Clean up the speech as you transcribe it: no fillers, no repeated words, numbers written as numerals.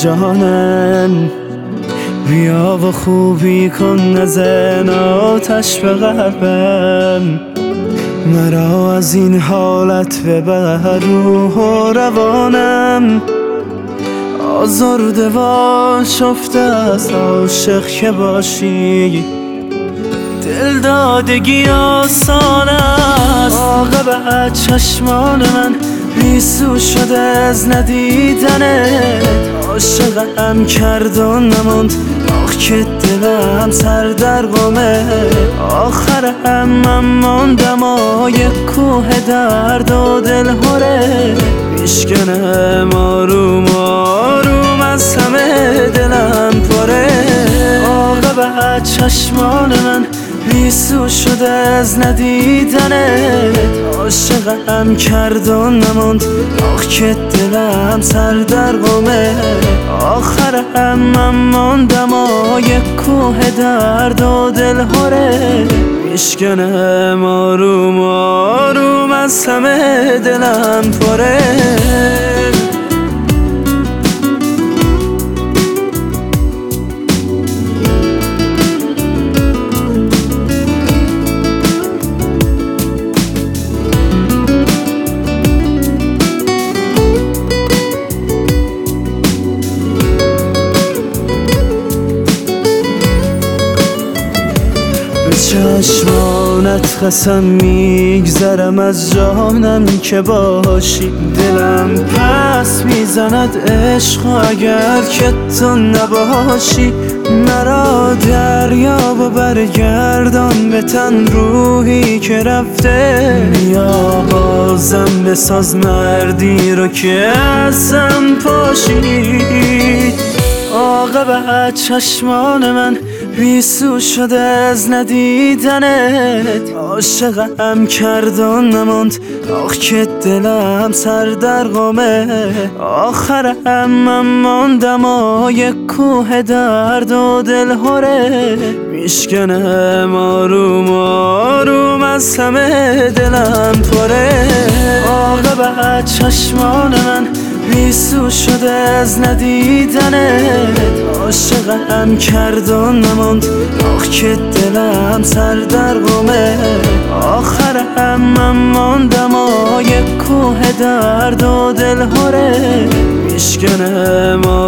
جانم، بیا و خوبی کن نزن آتش به قلبم. مرا از این حالت ببر روح و روانم، آزرده و آشفته از عاشق که باشی. دلدادگی آسان است، عاقبت چشمان من بیسو شده از ندیدنت. عاشقم کرد و نماند، آخ که دلم سر در غمه. آخر من ماندم یک کوه درد و دلهوره. میشکنم آروم آروم از همه دلم پره. عاقبت چشمان من بیسو شده از ندیدنت. عاشقم کرد و نماند، آخ که دلم سر در غمه. آخر من ماندم یک کوه درد و دلهوره. میشکنم آروم آروم از همه دلم پره. چشمانت قسم میگذرم از جانم که باشی. دلم پس میزند عشق اگر که تو نباشی. مرا دریا و برگردان به تن روحی که رفته. بیا بازم بساز مردی رو که ازم پاشی. عاقبت چشمان من بیسو شده از ندیدنت. عاشقم کرد و نماند، آخ که دلم سر در غمه. آخر من ماندم یک کوه درد و دلهوره. میشکنم آروم آروم از همه دلم پره. عاقبت چشمان من بیسو شده از ندیدنت. عاشقم کرد و نماند، آخ که دلم سر در غمه. آخر من ماندم یک کوه درد و دلهوره. میشکنم